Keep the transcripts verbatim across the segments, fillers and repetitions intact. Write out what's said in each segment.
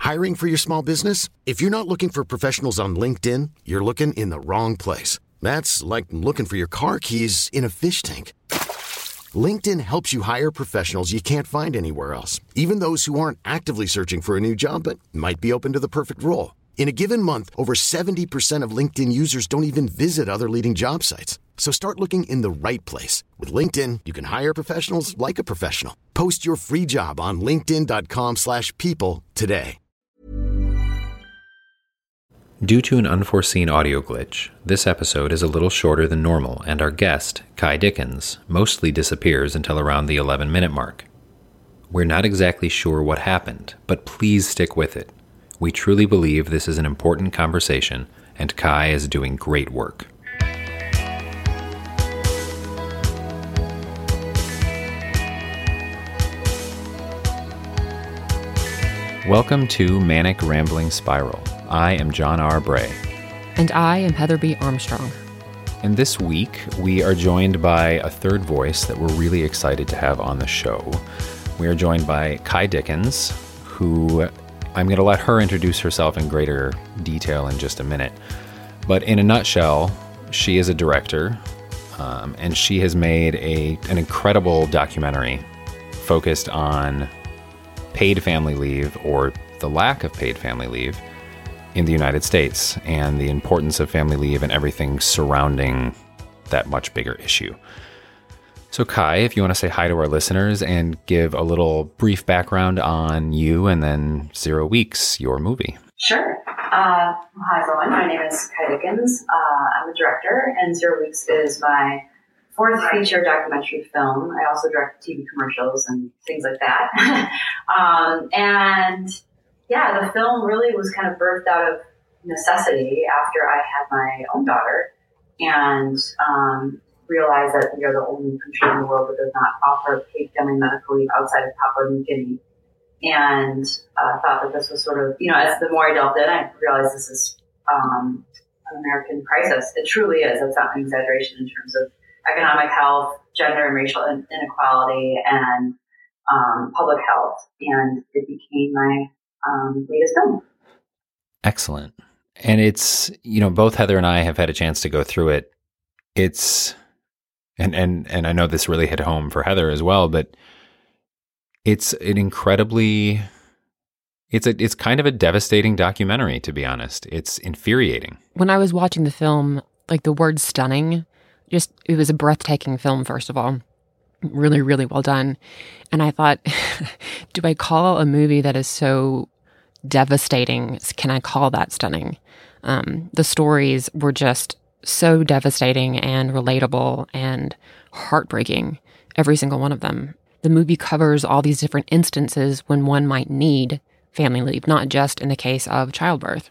Hiring for your small business? If you're not looking for professionals on LinkedIn, you're looking in the wrong place. That's like looking for your car keys in a fish tank. LinkedIn helps you hire professionals you can't find anywhere else, even those who aren't actively searching for a new job but might be open to the perfect role. In a given month, over seventy percent of LinkedIn users don't even visit other leading job sites. So start looking in the right place. With LinkedIn, you can hire professionals like a professional. Post your free job on linkedin.com slash people today. Due to an unforeseen audio glitch, this episode is a little shorter than normal, and our guest, Kai Dickens, mostly disappears until around the eleven-minute mark. We're not exactly sure what happened, but please stick with it. We truly believe this is an important conversation, and Kai is doing great work. Welcome to Manic Rambling Spiral. I am John R. Bray. And I am Heather B. Armstrong. And this week, we are joined by a third voice that we're really excited to have on the show. We are joined by Kai Dickens, who I'm going to let her introduce herself in greater detail in just a minute. But in a nutshell, she is a director, um, and she has made a an incredible documentary focused on paid family leave, or the lack of paid family leave, in the United States, and the importance of family leave and everything surrounding that much bigger issue. So Kai, if you want to say hi to our listeners and give a little brief background on you and then Zero Weeks, your movie. Sure. Uh, hi everyone, my name is Kai Dickens. Uh, I'm a director, and Zero Weeks is my fourth feature documentary film. I also direct T V commercials and things like that. um, and Yeah, the film really was kind of birthed out of necessity after I had my own daughter, and um, realized that we are the only country in the world that does not offer paid family medical leave outside of Papua New Guinea. And I uh, thought that this was sort of, you know, as the more I delved in, I realized this is um, an American crisis. It truly is. It's not an exaggeration in terms of economic health, gender and racial inequality, and um, public health. And it became my Um, latest film. Excellent. And it's, you know, both Heather and I have had a chance to go through it. It's, and, and, and I know this really hit home for Heather as well, but it's an incredibly, it's a, it's kind of a devastating documentary, to be honest. It's infuriating. When I was watching the film, like the word stunning, just, it was a breathtaking film, first of all. Really, really well done. And I thought, do I call a movie that is so devastating, can I call that stunning? Um, the stories were just so devastating and relatable and heartbreaking, every single one of them. The movie covers all these different instances when one might need family leave, not just in the case of childbirth.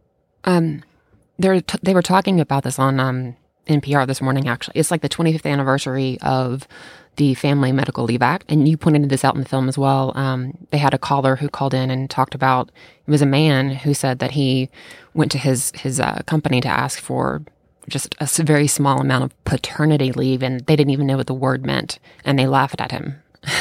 Um, t- they were talking about this on um, N P R this morning, actually. It's like the twenty-fifth anniversary of the Family Medical Leave Act, and you pointed this out in the film as well. Um, they had a caller who called in and talked about, it was a man who said that he went to his his uh, company to ask for just a very small amount of paternity leave, and they didn't even know what the word meant, and they laughed at him.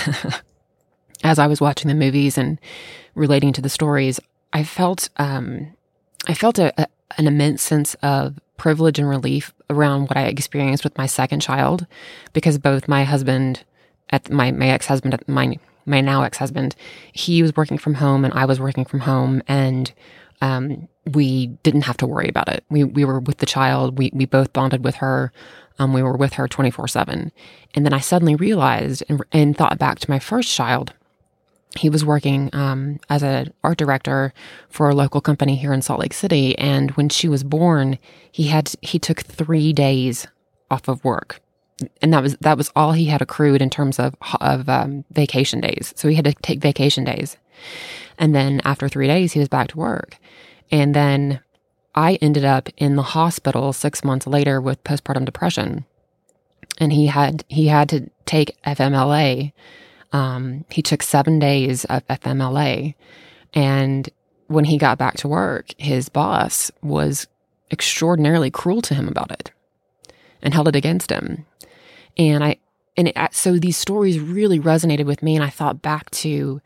As I was watching the movies and relating to the stories, I felt um, I felt a, a, an immense sense of privilege and relief around what I experienced with my second child, because both my husband, at my, my ex-husband, at my my now ex-husband, he was working from home and I was working from home, and um, we didn't have to worry about it. We we were with the child. We we both bonded with her. Um, we were with her twenty-four seven. And then I suddenly realized and, and thought back to my first child. He was working um, as an art director for a local company here in Salt Lake City, and when she was born, he had he took three days off of work, and that was that was all he had accrued in terms of of um, vacation days. So he had to take vacation days, and then after three days, he was back to work, and then I ended up in the hospital six months later with postpartum depression, and he had he had to take F M L A. Um, he took seven days of F M L A, and when he got back to work, his boss was extraordinarily cruel to him about it and held it against him. And I, and it, so these stories really resonated with me, and I thought back to, you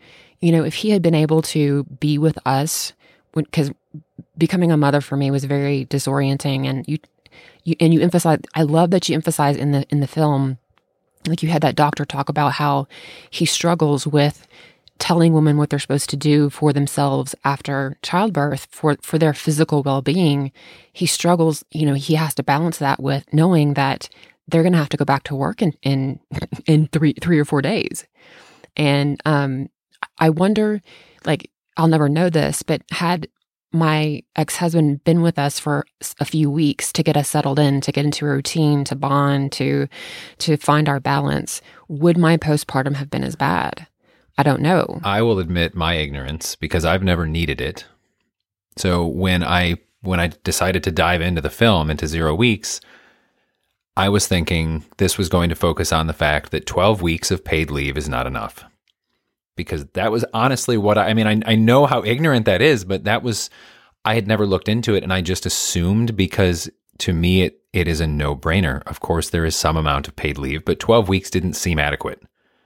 you know, if he had been able to be with us, because becoming a mother for me was very disorienting, and you, you and you emphasize. I love that you emphasize in the in the film, like you had that doctor talk about how he struggles with telling women what they're supposed to do for themselves after childbirth for for their physical well-being. He struggles. You know, he has to balance that with knowing that they're going to have to go back to work in in in three three or four days, and um, I wonder, like. I'll never know this, but had my ex-husband been with us for a few weeks to get us settled in, to get into a routine, to bond, to to find our balance, would my postpartum have been as bad? I don't know. I will admit my ignorance because I've never needed it. So when I when I decided to dive into the film, into Zero Weeks, I was thinking this was going to focus on the fact that twelve weeks of paid leave is not enough. Because that was honestly what I, I mean, I, I know how ignorant that is, but that was, I had never looked into it, and I just assumed, because to me, it, it is a no-brainer. Of course, there is some amount of paid leave, but twelve weeks didn't seem adequate.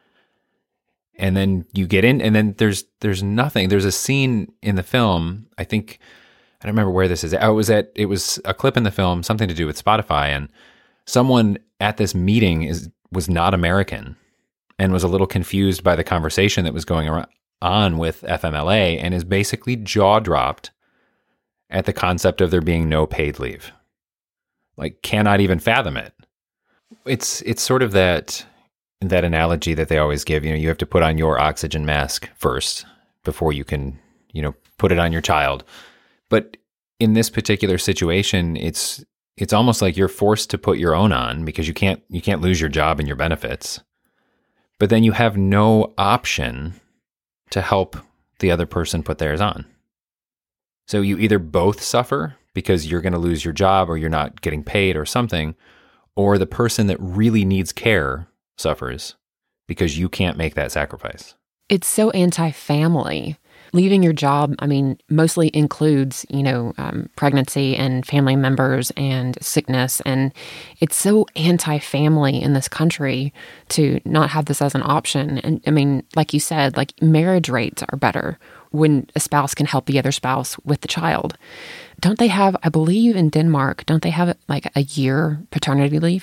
And then you get in, and then there's there's nothing. There's a scene in the film, I think, I don't remember where this is. I was at, it was a clip in the film, something to do with Spotify, and someone at this meeting is was not American, and was a little confused by the conversation that was going on with F M L A, and is basically jaw-dropped at the concept of there being no paid leave. Like, cannot even fathom it. It's it's sort of that that analogy that they always give. You know, you have to put on your oxygen mask first before you can, you know, put it on your child. But in this particular situation, it's it's almost like you're forced to put your own on, because you can't you can't lose your job and your benefits. But then you have no option to help the other person put theirs on. So you either both suffer because you're going to lose your job or you're not getting paid or something, or the person that really needs care suffers because you can't make that sacrifice. It's so anti-family. Leaving your job, I mean, mostly includes, you know, um, pregnancy and family members and sickness. And it's so anti-family in this country to not have this as an option. And I mean, like you said, like marriage rates are better when a spouse can help the other spouse with the child. Don't they have, I believe in Denmark, don't they have like a year paternity leave?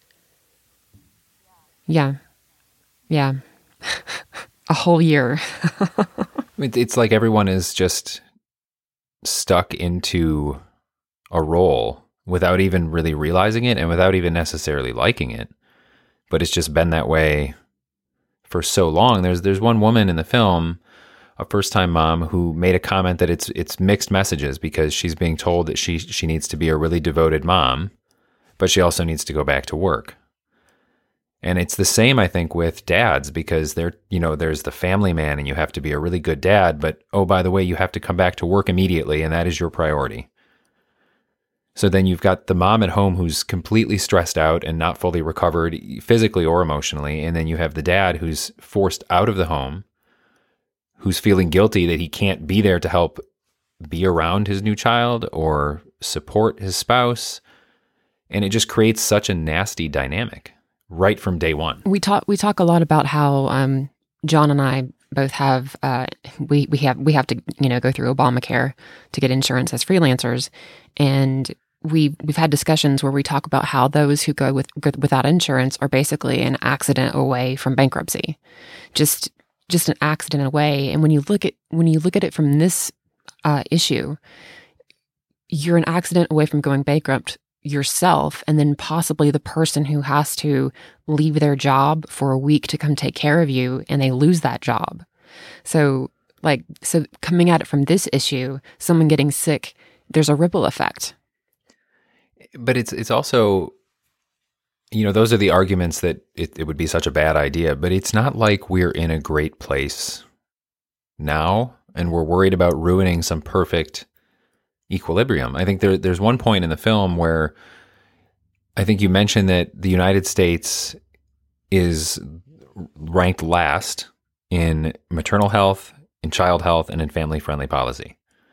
Yeah. Yeah. A whole year. It's like everyone is just stuck into a role without even really realizing it and without even necessarily liking it. But it's just been that way for so long. There's there's one woman in the film, a first-time mom, who made a comment that it's it's mixed messages, because she's being told that she she needs to be a really devoted mom, but she also needs to go back to work. And it's the same, I think, with dads, because they're, you know, there's the family man and you have to be a really good dad, but oh, by the way, you have to come back to work immediately, and that is your priority. So then you've got the mom at home who's completely stressed out and not fully recovered physically or emotionally, and then you have the dad who's forced out of the home, who's feeling guilty that he can't be there to help be around his new child or support his spouse, and it just creates such a nasty dynamic right from day one. We talk we talk a lot about how um, John and I both have uh, we we have we have to you know go through Obamacare to get insurance as freelancers, and we we've had discussions where we talk about how those who go with without insurance are basically an accident away from bankruptcy, just just an accident away. And when you look at when you look at it from this uh, issue, you're an accident away from going bankrupt yourself, and then possibly the person who has to leave their job for a week to come take care of you, and they lose that job. So like, so coming at it from this issue, someone getting sick, there's a ripple effect. But it's it's also, you know, those are the arguments that it, it would be such a bad idea, but it's not like we're in a great place now and we're worried about ruining some perfect equilibrium. I think there, there's one point in the film where I think you mentioned that the United States is ranked last in maternal health, in child health, and in family-friendly policy.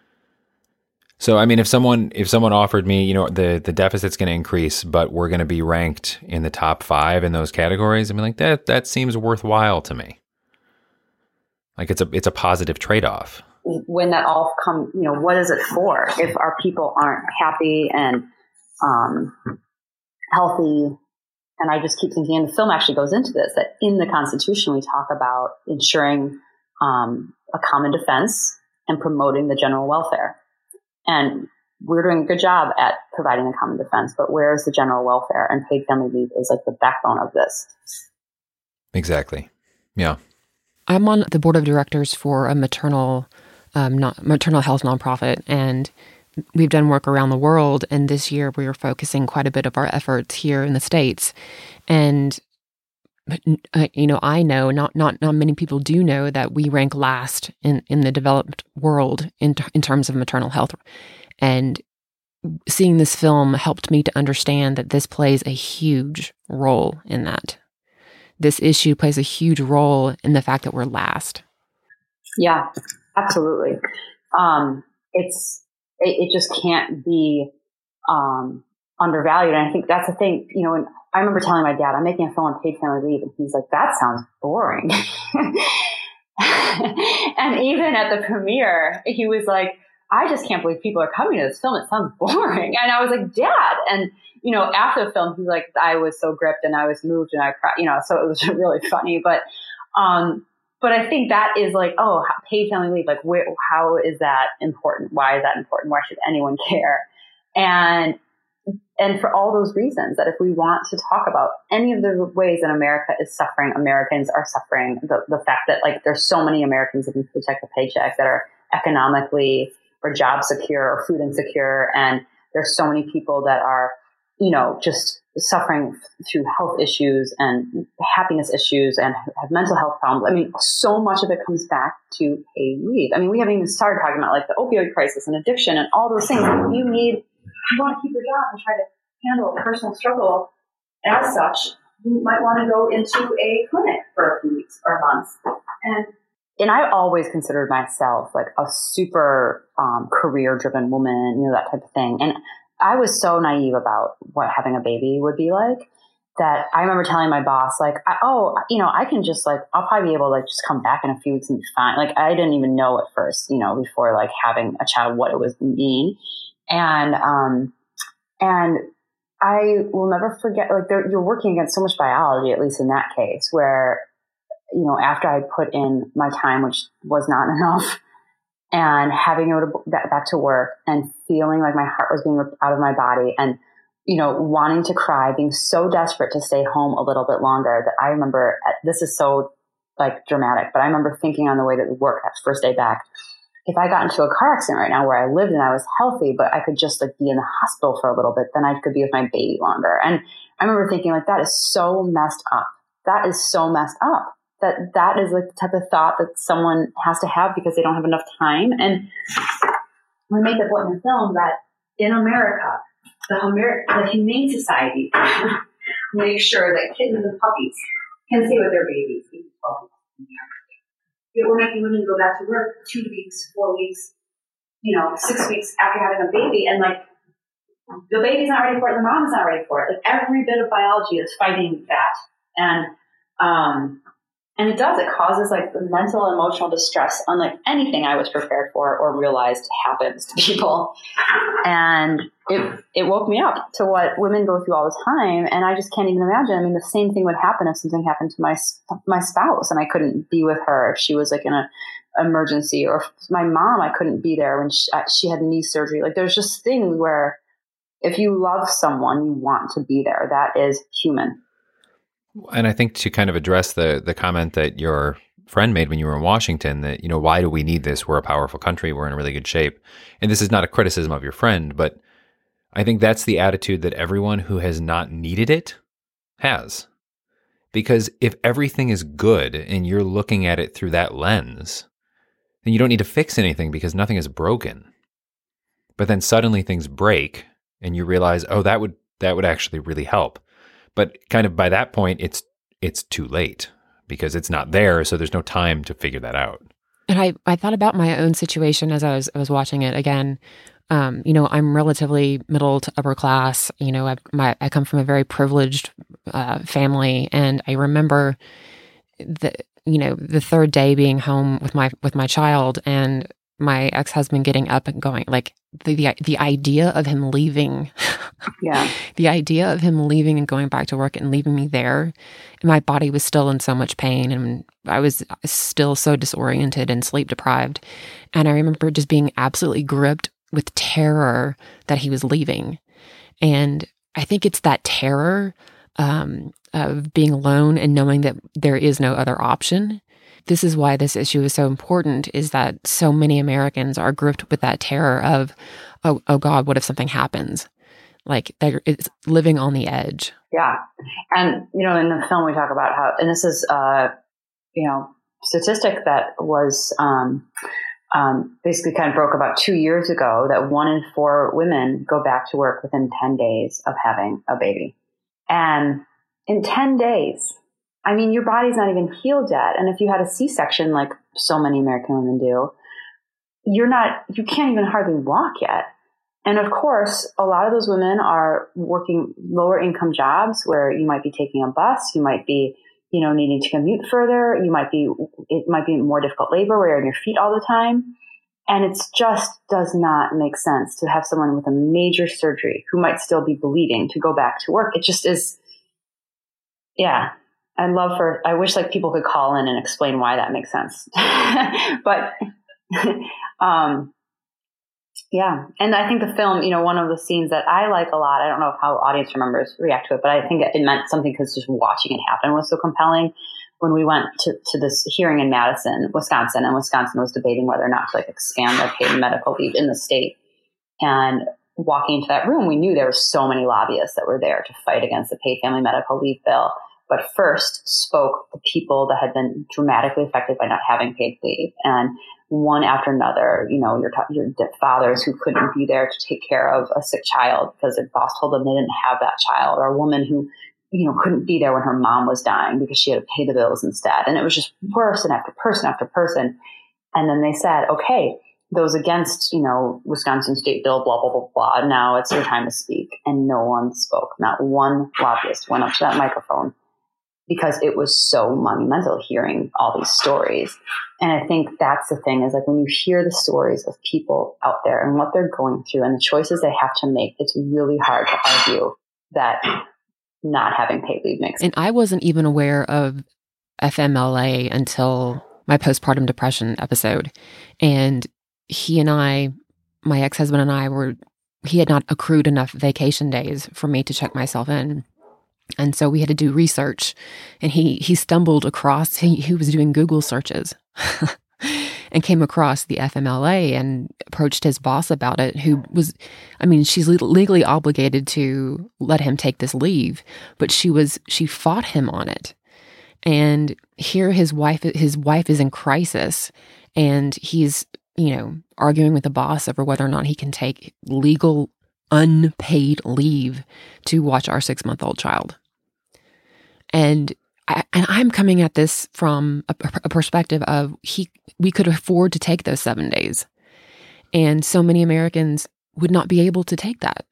So, I mean, if someone if someone offered me, you know, the, the deficit's going to increase, but we're going to be ranked in the top five in those categories, I'd be like, that that seems worthwhile to me. Like it's a it's a positive trade-off. When that all come, you know, what is it for? If our people aren't happy and um, healthy, and I just keep thinking, and the film actually goes into this, that in the Constitution we talk about ensuring um, a common defense and promoting the general welfare. And we're doing a good job at providing a common defense, but where's the general welfare? And paid family leave is like the backbone of this. Exactly. Yeah. I'm on the board of directors for a maternal um, not, maternal health nonprofit, and we've done work around the world. And this year we are focusing quite a bit of our efforts here in the States. And uh, you know, I know not not not many people do know that we rank last in, in the developed world in in terms of maternal health. And seeing this film helped me to understand that this plays a huge role in that. This issue plays a huge role in the fact that we're last. Yeah, absolutely. Um, it's it, it just can't be um, undervalued. And I think that's the thing, you know, and I remember telling my dad, I'm making a film on paid family leave. And he's like, that sounds boring. And even at the premiere, he was like, I just can't believe people are coming to this film. It sounds boring. And I was like, Dad. And, you know, after the film, he's like, I was so gripped and I was moved and I cried, you know, so it was really funny. But, um, but I think that is like, oh, paid family leave. Like, where, how is that important? Why is that important? Why should anyone care? And, and for all those reasons, that if we want to talk about any of the ways that America is suffering, Americans are suffering, the, the fact that like there's so many Americans living paycheck to paycheck that are economically or job secure or food insecure. And there's so many people that are, you know, just suffering through health issues and happiness issues and have mental health problems. I mean, so much of it comes back to paid leave. I mean, we haven't even started talking about like the opioid crisis and addiction and all those things. If you need, you want to keep your job and try to handle a personal struggle as such, you might want to go into a clinic for a few weeks or months. And And I always considered myself like a super um, career-driven woman, you know, that type of thing. And I was so naive about what having a baby would be like that I remember telling my boss, like, I, oh, you know, I can just like, I'll probably be able to like just come back in a few weeks and be fine. Like, I didn't even know at first, you know, before like having a child, what it was mean. And, um, and I will never forget, like, you're working against so much biology, at least in that case, where, you know, after I put in my time, which was not enough, and having to go to, back to work and feeling like my heart was being ripped out of my body and, you know, wanting to cry, being so desperate to stay home a little bit longer that I remember, this is so like dramatic, but I remember thinking on the way to work that first day back, if I got into a car accident right now where I lived and I was healthy, but I could just like be in the hospital for a little bit, then I could be with my baby longer. And I remember thinking like, that is so messed up. That is so messed up. That that is like the type of thought that someone has to have because they don't have enough time. And we make the point in the film that in America, the, Amer- the Humane Society makes sure that kittens and puppies can stay with their babies. Yet we're making women go back to work two weeks, four weeks, you know, six weeks after having a baby. And like, the baby's not ready for it, the mom's not ready for it. Like, every bit of biology is fighting that. And, um, And it does. It causes like mental, emotional distress, unlike anything I was prepared for or realized happens to people. And it it woke me up to what women go through all the time. And I just can't even imagine. I mean, the same thing would happen if something happened to my my spouse and I couldn't be with her if she was like in an emergency, or my mom, I couldn't be there when she, she had knee surgery. Like, there's just things where if you love someone, you want to be there. That is human. And I think to kind of address the the comment that your friend made when you were in Washington, that, you know, why do we need this? We're a powerful country. We're in really good shape. And this is not a criticism of your friend, but I think that's the attitude that everyone who has not needed it has. Because if everything is good and you're looking at it through that lens, then you don't need to fix anything because nothing is broken. But then suddenly things break and you realize, oh, that would that would actually really help. But kind of by that point, it's it's too late because it's not there, so there's no time to figure that out. And I, I thought about my own situation as I was I was watching it again. Um, you know, I'm relatively middle to upper class. You know, I, my, I come from a very privileged uh, family, and I remember the, you know, the third day being home with my, with my child and my ex-husband getting up and going, like the, the, the idea of him leaving, yeah, the idea of him leaving and going back to work and leaving me there, and my body was still in so much pain and I was still so disoriented and sleep deprived. And I remember just being absolutely gripped with terror that he was leaving. And I think it's that terror um, of being alone and knowing that there is no other option. This is why this issue is so important, is that so many Americans are gripped with that terror of, oh, oh God, what if something happens? Like they're it's living on the edge. Yeah. And, you know, in the film we talk about how, and this is, uh, you know, statistic that was um, um, basically kind of broke about two years ago, that one in four women go back to work within ten days of having a baby. And in ten days, I mean, your body's not even healed yet. And if you had a C-section, like so many American women do, you're not, you can't even hardly walk yet. And of course, a lot of those women are working lower income jobs where you might be taking a bus, you might be, you know, needing to commute further, you might be, it might be more difficult labor where you're on your feet all the time. And it just does not make sense to have someone with a major surgery who might still be bleeding to go back to work. It just is, yeah. I'd love for, I wish like people could call in and explain why that makes sense. But, um, yeah. And I think the film, you know, one of the scenes that I like a lot, I don't know how audience members react to it, but I think it meant something because just watching it happen was so compelling. When we went to, to this hearing in Madison, Wisconsin, and Wisconsin was debating whether or not to like expand their paid medical leave in the state. And walking into that room, we knew there were so many lobbyists that were there to fight against the paid family medical leave bill. But first spoke the people that had been dramatically affected by not having paid leave. And one after another, you know, your, your fathers who couldn't be there to take care of a sick child because their boss told them they didn't have that child, or a woman who, you know, couldn't be there when her mom was dying because she had to pay the bills instead. And it was just person after person after person. And then they said, okay, those against, you know, Wisconsin state bill, blah, blah, blah, blah. Now it's your time to speak. And no one spoke. Not one lobbyist went up to that microphone, because it was so monumental hearing all these stories. And I think that's the thing, is like when you hear the stories of people out there and what they're going through and the choices they have to make, it's really hard to argue that not having paid leave makes sense. And I wasn't even aware of F M L A until my postpartum depression episode. And he and I, my ex-husband and I were, he had not accrued enough vacation days for me to check myself in. And so we had to do research, and he, he stumbled across, he, he was doing Google searches and came across the F M L A and approached his boss about it, who was, I mean, she's legally obligated to let him take this leave, but she was, she fought him on it. And here his wife, his wife is in crisis, and he's, you know, arguing with the boss over whether or not he can take legal unpaid leave to watch our six-month-old child. And I, and I'm coming at this from a, a perspective of he we could afford to take those seven days. And so many Americans would not be able to take that.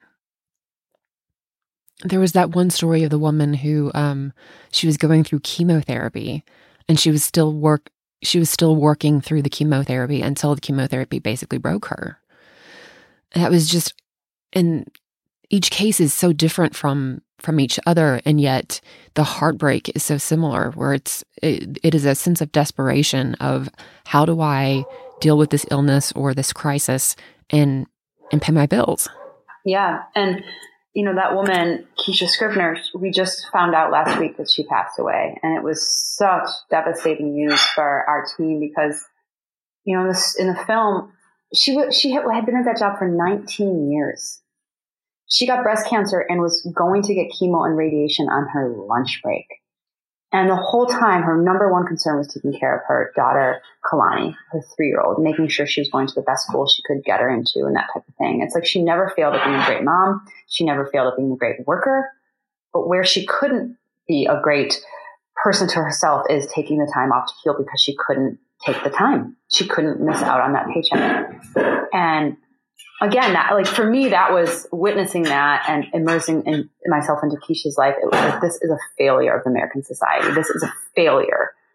There was that one story of the woman who um, she was going through chemotherapy, and she was still work she was still working through the chemotherapy until the chemotherapy basically broke her. That was just, and each case is so different from from each other, and yet the heartbreak is so similar, where it's it, it is a sense of desperation of, how do I deal with this illness or this crisis and and pay my bills? Yeah. And you know, that woman, Keisha Scrivener, we just found out last week that she passed away, and it was such devastating news for our team, because you know, in, this, in the film, she w- she had, had been at that job for nineteen years. She got breast cancer and was going to get chemo and radiation on her lunch break. And the whole time, her number one concern was taking care of her daughter, Kalani, her three-year-old, making sure she was going to the best school she could get her into and that type of thing. It's like she never failed at being a great mom. She never failed at being a great worker. But where she couldn't be a great person to herself is taking the time off to heal, because she couldn't take the time. She couldn't miss out on that paycheck. And again, that, like, for me, that was witnessing that and immersing in, myself into Keisha's life. It was like, this is a failure of American society. This is a failure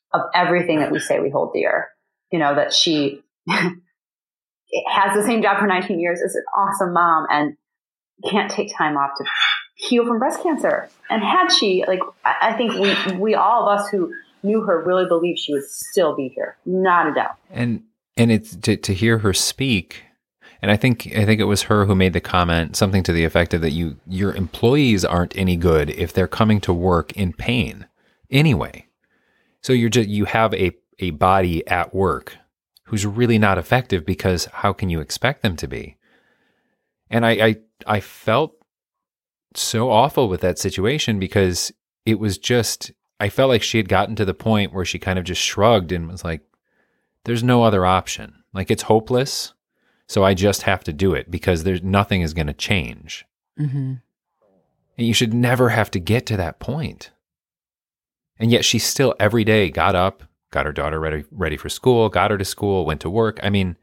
of everything that we say we hold dear. You know, that she has the same job for nineteen years, is an awesome mom, and can't take time off to heal from breast cancer. And had she, like, I think we, we all of us who knew her really believed she would still be here. Not a doubt. And, and it's to, to hear her speak. And I think, I think it was her who made the comment, something to the effect of that you, your employees aren't any good if they're coming to work in pain anyway. So you're just, you have a, a body at work who's really not effective, because how can you expect them to be? And I, I, I felt so awful with that situation, because it was just, I felt like she had gotten to the point where she kind of just shrugged and was like, there's no other option. Like, it's hopeless. So I just have to do it, because there's nothing is going to change. Mm-hmm. And you should never have to get to that point. And yet she still every day got up, got her daughter ready, ready for school, got her to school, went to work. I mean,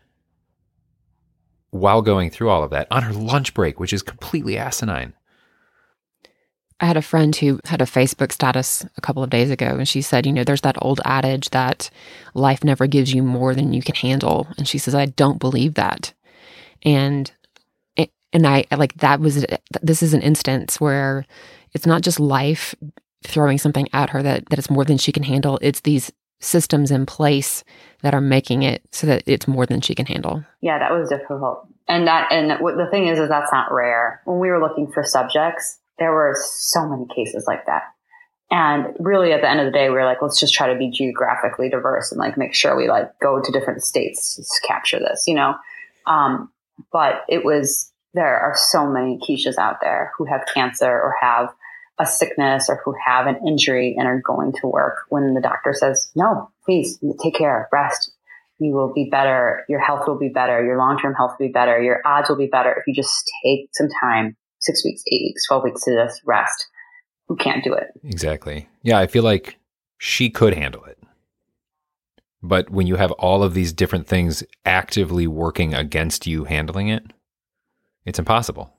while going through all of that on her lunch break, which is completely asinine. I had a friend who had a Facebook status a couple of days ago, and she said, you know, there's that old adage that life never gives you more than you can handle. And she says, I don't believe that. And, and I like, that was, this is an instance where it's not just life throwing something at her that, that it's more than she can handle. It's these systems in place that are making it so that it's more than she can handle. Yeah, that was difficult. And that, and what the thing is, is that's not rare. When we were looking for subjects, there were so many cases like that. And really at the end of the day, we were like, let's just try to be geographically diverse and like make sure we like go to different states to capture this, you know? Um, but it was, there are so many Keishas out there who have cancer or have a sickness or who have an injury and are going to work when the doctor says, no, please take care, rest. You will be better. Your health will be better. Your long-term health will be better. Your odds will be better if you just take some time, six weeks, eight weeks, twelve weeks to just rest. Who can't do it? Exactly. Yeah, I feel like she could handle it. But when you have all of these different things actively working against you handling it, it's impossible.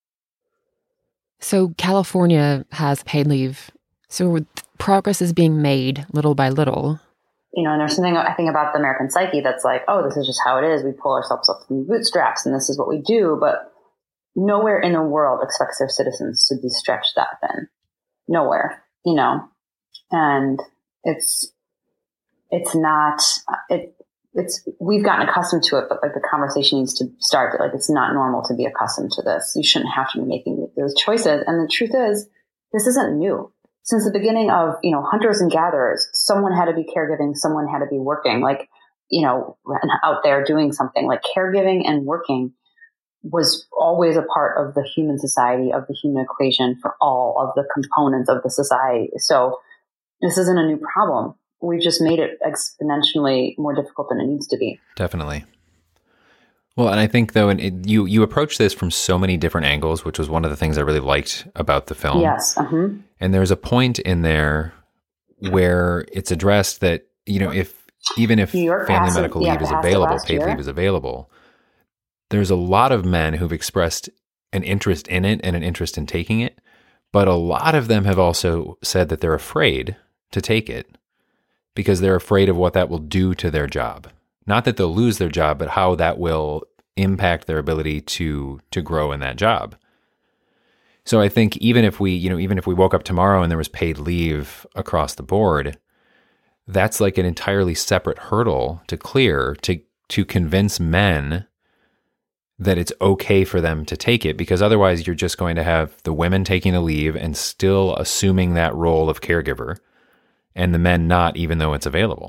So California has paid leave. So progress is being made little by little. You know, and there's something I think about the American psyche that's like, oh, this is just how it is. We pull ourselves up from the bootstraps and this is what we do. But nowhere in the world expects their citizens to be stretched that thin. Nowhere, you know, and it's, it's not, it, it's, we've gotten accustomed to it, but like the conversation needs to start that like, it's not normal to be accustomed to this. You shouldn't have to be making those choices. And the truth is, this isn't new. Since the beginning of, you know, hunters and gatherers, someone had to be caregiving, someone had to be working, like, you know, out there doing something. Like caregiving and working was always a part of the human society, of the human equation for all of the components of the society. So this isn't a new problem. We've just made it exponentially more difficult than it needs to be. Definitely. Well, and I think, though, and it, you you approach this from so many different angles, which was one of the things I really liked about the film. Yes. Uh-huh. And there's a point in there where it's addressed that, you know, if even if family medical leave is available, paid leave is available, there's a lot of men who've expressed an interest in it and an interest in taking it, but a lot of them have also said that they're afraid to take it because they're afraid of what that will do to their job. Not that they'll lose their job, but how that will impact their ability to to grow in that job. So I think even if we, you know, even if we woke up tomorrow and there was paid leave across the board, that's like an entirely separate hurdle to clear to to convince men that it's okay for them to take it, because otherwise you're just going to have the women taking a leave and still assuming that role of caregiver and the men not, even though it's available.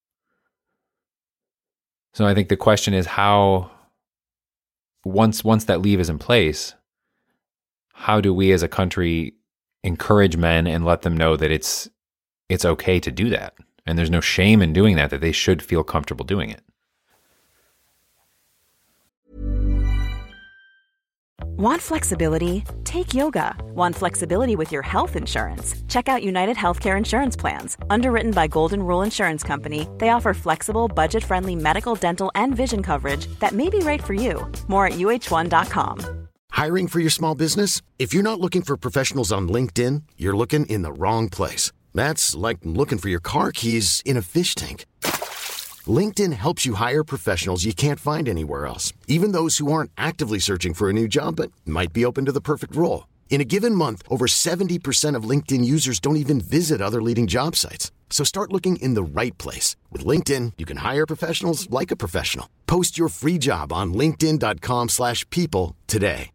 So I think the question is how, once once that leave is in place, how do we as a country encourage men and let them know that it's it's okay to do that? And there's no shame in doing that, that they should feel comfortable doing it. Want flexibility? Take yoga. Want flexibility with your health insurance? Check out United Healthcare Insurance Plans. Underwritten by Golden Rule Insurance Company, they offer flexible, budget-friendly medical, dental, and vision coverage that may be right for you. More at U H one dot com. Hiring for your small business? If you're not looking for professionals on LinkedIn, you're looking in the wrong place. That's like looking for your car keys in a fish tank. LinkedIn helps you hire professionals you can't find anywhere else, even those who aren't actively searching for a new job but might be open to the perfect role. In a given month, over seventy percent of LinkedIn users don't even visit other leading job sites. So start looking in the right place. With LinkedIn, you can hire professionals like a professional. Post your free job on linkedin.com slash people today.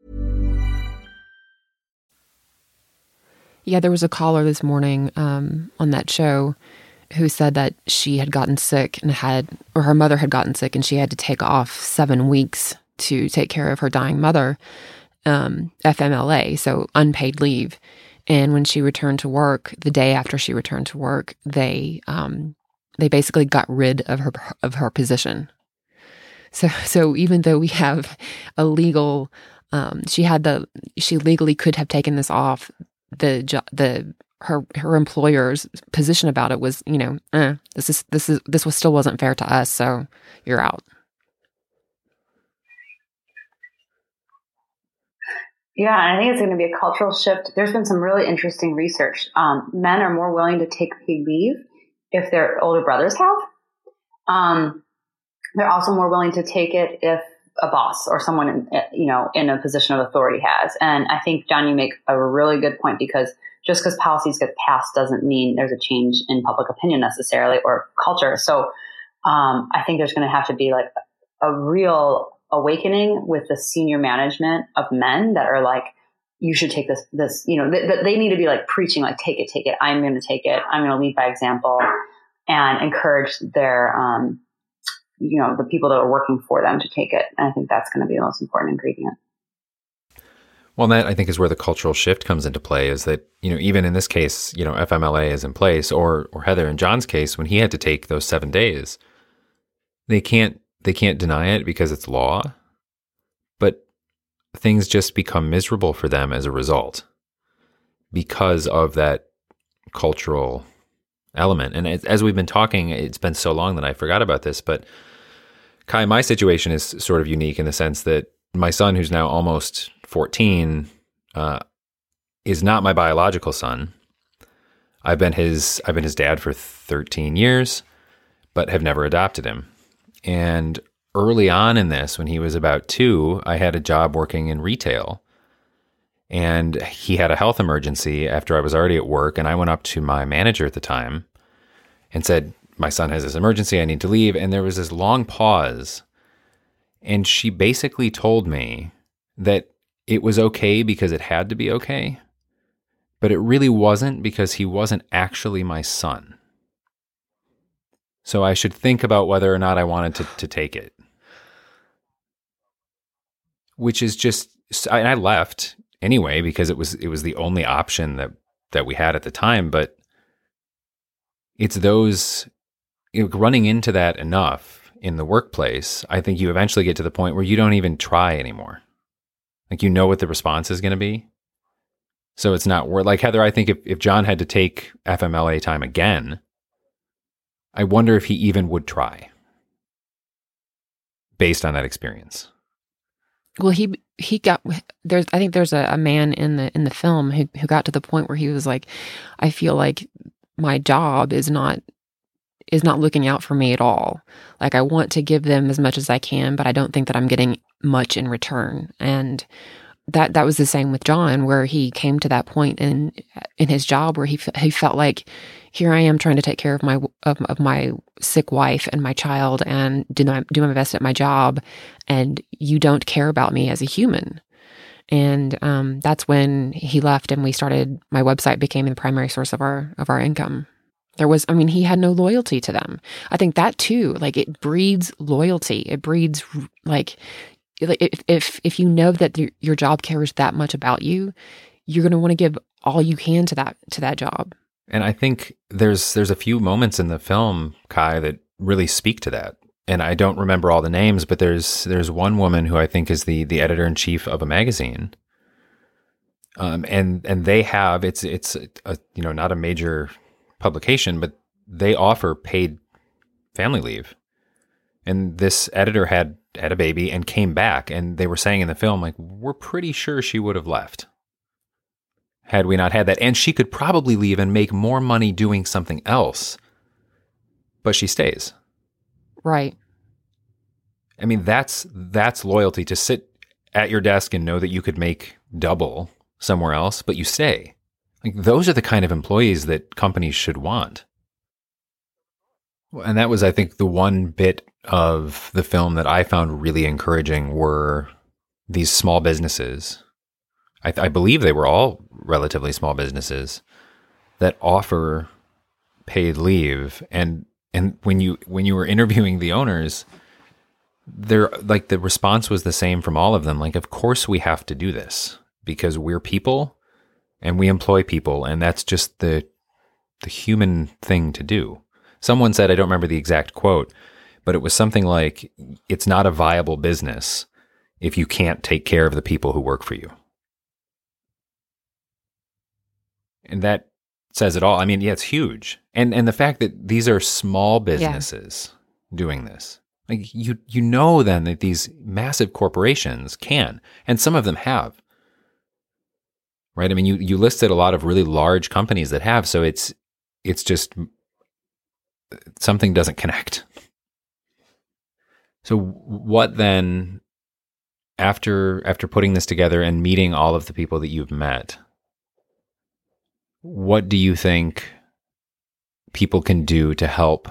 Yeah, there was a caller this morning um, on that show who said that she had gotten sick and had, or her mother had gotten sick and she had to take off seven weeks to take care of her dying mother, um, F M L A, so unpaid leave. And when she returned to work, the day after she returned to work, they um, they basically got rid of her of her position. So so even though we have a legal, um, she had the she legally could have taken this off. The jo- the her her employer's position about it was, you know, eh, this is this is this was still wasn't fair to us, so you're out. Yeah, and I think it's going to be a cultural shift. There's been some really interesting research. Um, men are more willing to take paid leave if their older brothers have. Um, they're also more willing to take it if a boss or someone in, you know, in a position of authority has. And I think, John, you make a really good point, because just because policies get passed doesn't mean there's a change in public opinion necessarily or culture. So um, I think there's going to have to be like a real awakening with the senior management of men that are like, you should take this, this, you know, th- th- they need to be like preaching, like, take it, take it. I'm going to take it. I'm going to lead by example and encourage their, um, you know, the people that are working for them to take it. And I think that's going to be the most important ingredient. Well, that I think is where the cultural shift comes into play, is that, you know, even in this case, you know, F M L A is in place, or or Heather and John's case, when he had to take those seven days, they can't they can't deny it because it's law, but things just become miserable for them as a result because of that cultural element. And as we've been talking, it's been so long that I forgot about this, but Kai, my situation is sort of unique in the sense that my son, who's now almost fourteen, uh, is not my biological son. I've been his I've been his dad for thirteen years, but have never adopted him. And early on in this, when he was about two, I had a job working in retail. And he had a health emergency after I was already at work. And I went up to my manager at the time and said, my son has this emergency, I need to leave. And there was this long pause. And she basically told me that it was okay because it had to be okay. But it really wasn't, because he wasn't actually my son. So I should think about whether or not I wanted to, to take it. Which is just, and I left anyway, because it was it was the only option that, that we had at the time. But it's those, you know, running into that enough in the workplace, I think you eventually get to the point where you don't even try anymore. Like, you know what the response is going to be. So it's not worth, like Heather, I think if, if John had to take F M L A time again, I wonder if he even would try based on that experience. Well, he he got there's I think there's a, a man in the in the film who who got to the point where he was like, I feel like my job is not is not looking out for me at all. Like, I want to give them as much as I can, but I don't think that I'm getting much in return. And that that was the same with John, where he came to that point in in his job where he he felt like, here I am trying to take care of my of, of my sick wife and my child, and do my do my best at my job, and you don't care about me as a human. And um, that's when he left, and we started. My website became the primary source of our of our income. There was, I mean, he had no loyalty to them. I think that too, like, it breeds loyalty. It breeds like. If, if if you know that your job cares that much about you, you're going to want to give all you can to that to that job. And I think there's there's a few moments in the film, Kai, that really speak to that. And I don't remember all the names, but there's there's one woman who I think is the the editor in chief of a magazine, um, and and they have it's it's a, you know, not a major publication, but they offer paid family leave. And this editor had had a baby and came back, and they were saying in the film, like, we're pretty sure she would have left. had we not had that. And she could probably leave and make more money doing something else, but she stays. Right. I mean, that's that's loyalty, to sit at your desk and know that you could make double somewhere else, but you stay. Like, those are the kind of employees that companies should want. And that was, I think, the one bit of the film that I found really encouraging were these small businesses. I, th- I believe they were all relatively small businesses that offer paid leave. And and when you when you were interviewing the owners, they're like, the response was the same from all of them. Like, of course we have to do this because we're people and we employ people, and that's just the the human thing to do. Someone said, I don't remember the exact quote, but it was something like, it's not a viable business if you can't take care of the people who work for you. And that says it all. I mean, yeah, it's huge. And and the fact that these are small businesses yeah. doing this. Like, you you know then that these massive corporations can, and some of them have. Right? I mean, you you listed a lot of really large companies that have, so it's it's just something doesn't connect. So what then, after after putting this together and meeting all of the people that you've met, what do you think people can do to help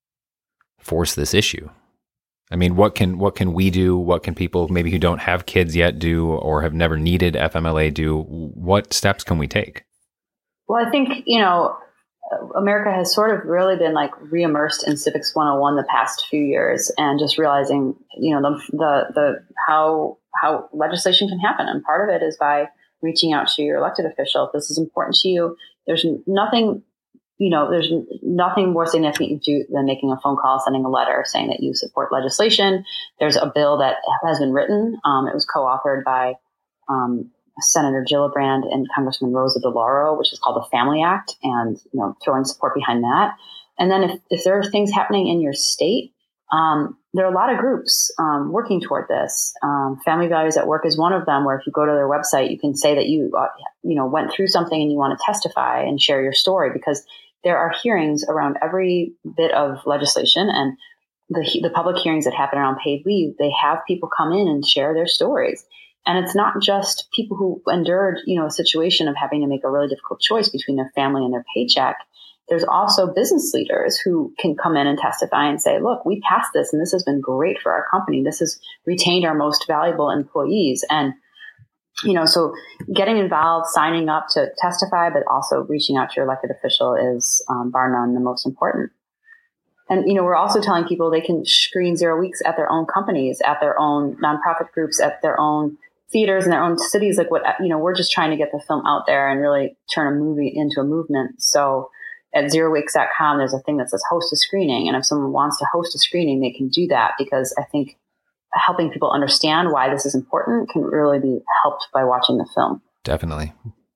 force this issue? I mean, what can what can we do? What can people maybe who don't have kids yet do, or have never needed F M L A do? What steps can we take? Well, I think, you know, America has sort of really been like re-immersed in Civics one oh one the past few years, and just realizing, you know, the the, the how how legislation can happen. And part of it is by reaching out to your elected official. If this is important to you, there's nothing, you know, there's nothing more significant you do than making a phone call, sending a letter saying that you support legislation. There's a bill that has been written. Um, it was co-authored by um, Senator Gillibrand and Congressman Rosa DeLauro, which is called the Family Act, and, you know, throwing support behind that. And then if, if there are things happening in your state, um, there are a lot of groups um, working toward this. Um, Family Values at Work is one of them, where if you go to their website, you can say that you, uh, you know, went through something and you want to testify and share your story, because there are hearings around every bit of legislation, and the the public hearings that happen around paid leave, they have people come in and share their stories. And it's not just people who endured, you know, a situation of having to make a really difficult choice between their family and their paycheck. There's also business leaders who can come in and testify and say, look, we passed this and this has been great for our company. This has retained our most valuable employees. And, you know, so getting involved, signing up to testify, but also reaching out to your elected official is, um, bar none, the most important. And, you know, we're also telling people they can screen Zero Weeks at their own companies, at their own nonprofit groups, at their own theaters in their own cities. Like, what, you know, we're just trying to get the film out there and really turn a movie into a movement. So at zero weeks dot com, there's a thing that says host a screening. And if someone wants to host a screening, they can do that, because I think helping people understand why this is important can really be helped by watching the film. Definitely.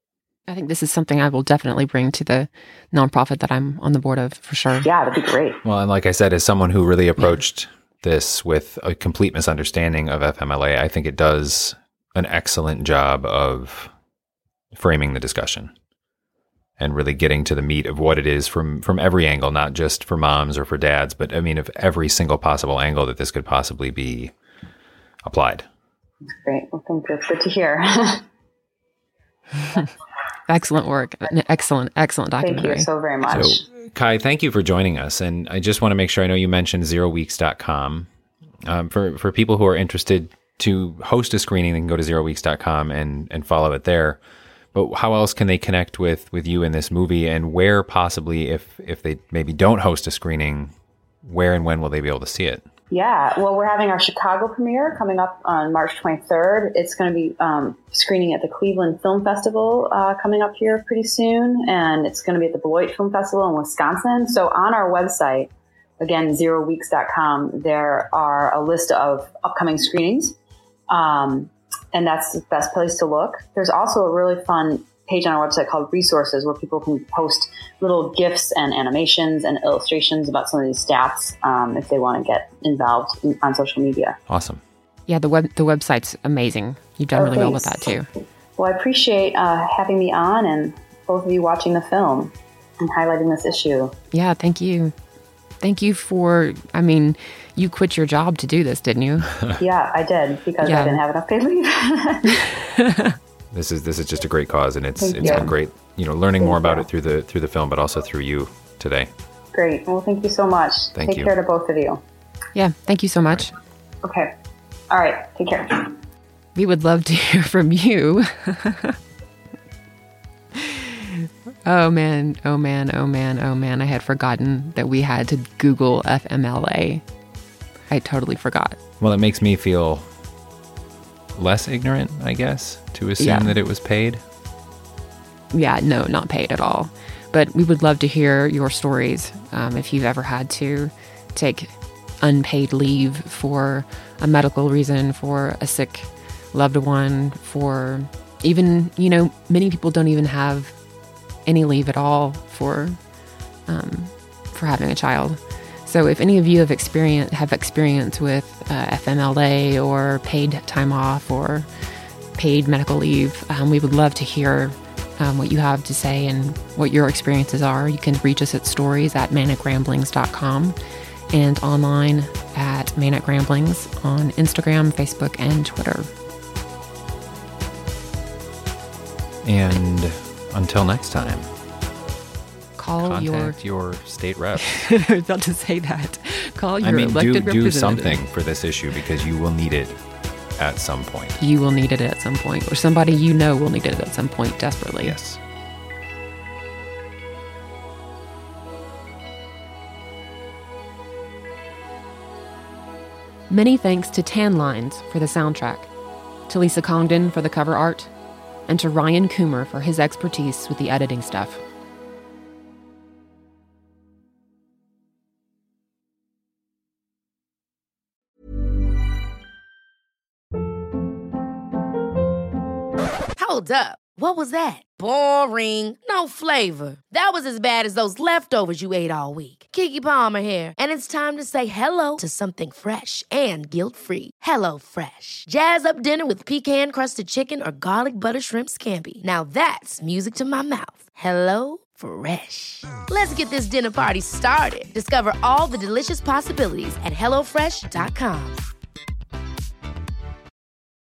I think this is something I will definitely bring to the nonprofit that I'm on the board of, for sure. Yeah, that'd be great. Well, and like I said, as someone who really approached yeah. this with a complete misunderstanding of F M L A, I think it does an excellent job of framing the discussion and really getting to the meat of what it is from, from every angle, not just for moms or for dads, but I mean, of every single possible angle that this could possibly be applied. Great. Well, thank you. It's good to hear. Excellent work. An excellent, excellent documentary. Thank you so very much. So, Kai, thank you for joining us. And I just want to make sure, I know you mentioned zero weeks dot com. Um, for, for people who are interested to host a screening, they can go to zero weeks dot com and, and follow it there. But how else can they connect with, with you in this movie, and where possibly, if, if they maybe don't host a screening, where and when will they be able to see it? Yeah, well, we're having our Chicago premiere coming up on March twenty-third. It's going to be um, screening at the Cleveland Film Festival uh, coming up here pretty soon. And it's going to be at the Beloit Film Festival in Wisconsin. So on our website, again, zero weeks dot com, there are a list of upcoming screenings. Um, and that's the best place to look. There's also a really fun page on our website called Resources, where people can post little GIFs and animations and illustrations about some of these stats um, if they want to get involved in, on social media. Awesome. Yeah, the web the website's amazing. You've done Oh, really thanks. well with that too. Well, I appreciate uh, having me on and both of you watching the film and highlighting this issue. Yeah, thank you. Thank you for, I mean, you quit your job to do this, didn't you? Yeah, I did, because yeah. I didn't have enough paid leave. This is this is just a great cause, and it's thank it's you. been great, you know, learning thank more about you. it through the through the film, but also through you today. Great. Well, thank you so much. Thank Take you. care to both of you. Yeah, thank you so much. Okay. All right. Take care. We would love to hear from you. Oh man, oh man, oh man, oh man. I had forgotten that we had to Google F M L A. I totally forgot. Well, it makes me feel less ignorant, I guess, to assume yeah. that it was paid. Yeah, no, not paid at all. But we would love to hear your stories. Um, if you've ever had to take unpaid leave for a medical reason, for a sick loved one, for even, you know, many people don't even have any leave at all for um, for having a child. So if any of you have experience have experience with uh, F M L A or paid time off or paid medical leave, um, we would love to hear um, what you have to say and what your experiences are. You can reach us at stories at manic ramblings dot com and online at Manic Ramblings on Instagram, Facebook, and Twitter. And until next time, call contact your... your state rep. I was about to say that. Call your I mean, elected do, do representative. something for this issue, because you will need it at some point. You will need it at some point, or somebody you know will need it at some point desperately. Yes. Many thanks to Tan Lines for the soundtrack, to Lisa Congdon for the cover art, and to Ryan Coomer for his expertise with the editing stuff. Hold up. What was that? Boring. No flavor. That was as bad as those leftovers you ate all week. Keke Palmer here, and it's time to say hello to something fresh and guilt-free. Hello Fresh. Jazz up dinner with pecan-crusted chicken or garlic butter shrimp scampi. Now that's music to my mouth. Hello Fresh. Let's get this dinner party started. Discover all the delicious possibilities at hello fresh dot com.